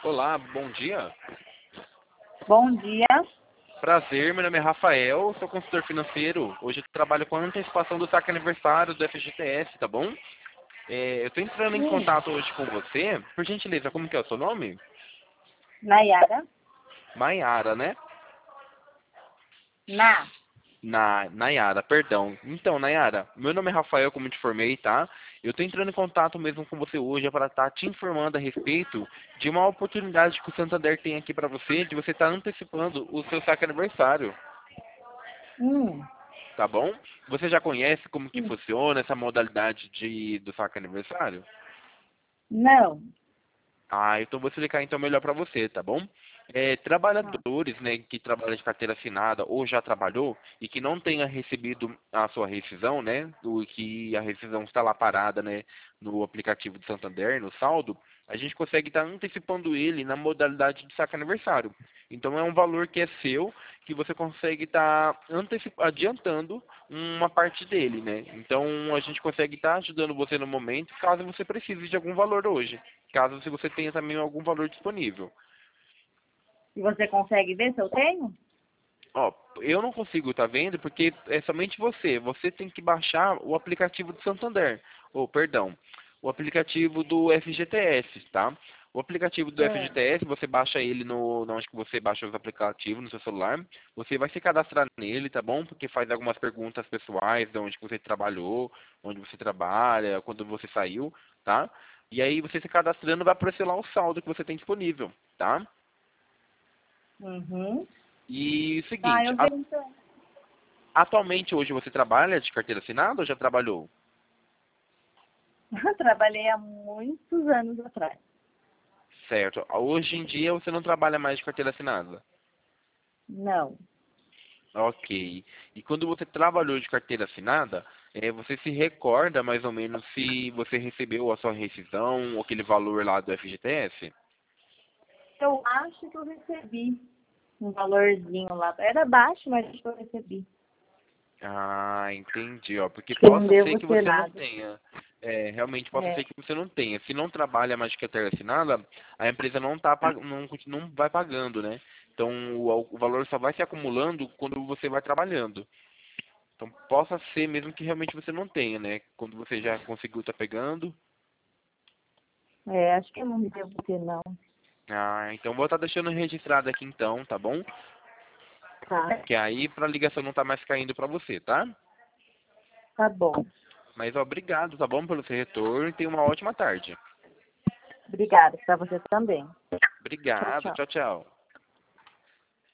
Olá, bom dia. Bom dia. Prazer, meu nome é Rafael, sou consultor financeiro. Hoje eu trabalho com a antecipação do saque aniversário do FGTS, tá bom? Eu tô entrando em Sim. contato hoje com você. Por gentileza, como que é o seu nome? Nayara. Maiara, né? Na. Nayara, perdão. Então, Nayara, meu nome é Rafael, como eu te informei, tá? Eu tô entrando em contato mesmo com você hoje para estar te informando a respeito de uma oportunidade que o Santander tem aqui para você, de você estar antecipando o seu saque aniversário. Hum. Tá bom? Você já conhece como que funciona essa modalidade do saque aniversário? Não. Então vou explicar então melhor para você, tá bom? Ah. Trabalhadores, né, que trabalham de carteira assinada ou já trabalhou e que não tenha recebido a sua rescisão, né, do que a rescisão está lá parada, né, no aplicativo do Santander, no saldo, a gente consegue estar antecipando ele na modalidade de saque aniversário. Então é um valor que é seu, que você consegue estar adiantando uma parte dele, né? Então a gente consegue estar ajudando você no momento, caso você precise de algum valor hoje. Caso se você tenha também algum valor disponível. E você consegue ver se eu tenho? Ó, eu não consigo estar vendo porque é somente você. Você tem que baixar o aplicativo do Santander. Ou, perdão, o aplicativo do FGTS, tá? O aplicativo do Ah. FGTS, você baixa ele onde que você baixa os aplicativos no seu celular. Você vai se cadastrar nele, tá bom? Porque faz algumas perguntas pessoais, de onde que você trabalhou, onde você trabalha, quando você saiu, tá? E aí você se cadastrando vai aparecer lá o saldo que você tem disponível, tá? Uhum. E o Tá, seguinte, eu vejo então. atualmente hoje você trabalha de carteira assinada ou já trabalhou? Eu trabalhei há muitos anos atrás. Certo. Hoje em dia você não trabalha mais de carteira assinada. Não. Ok. E quando você trabalhou de carteira assinada, você se recorda mais ou menos se você recebeu a sua rescisão ou aquele valor lá do FGTS? Eu acho que eu recebi um valorzinho lá. Era baixo, mas acho que eu recebi. Entendi, ó. Porque Acho que não possa ser devo que ter você não nada. tenha. Realmente possa ser É. que você não tenha. Se não trabalha mais de carteira assinada, a empresa não vai pagando, né? Então o valor só vai se acumulando quando você vai trabalhando. Então possa ser mesmo que realmente você não tenha, né? Quando você já conseguiu estar pegando. É, acho que eu não devo ter, não. Então vou estar deixando registrado aqui então, tá bom? Tá. Que aí pra ligação não tá mais caindo pra você, tá? Tá bom. Mas ó, obrigado, tá bom, pelo seu retorno e tenha uma ótima tarde. Obrigada. Pra você também. Tchau, Obrigado, tchau. tchau, tchau.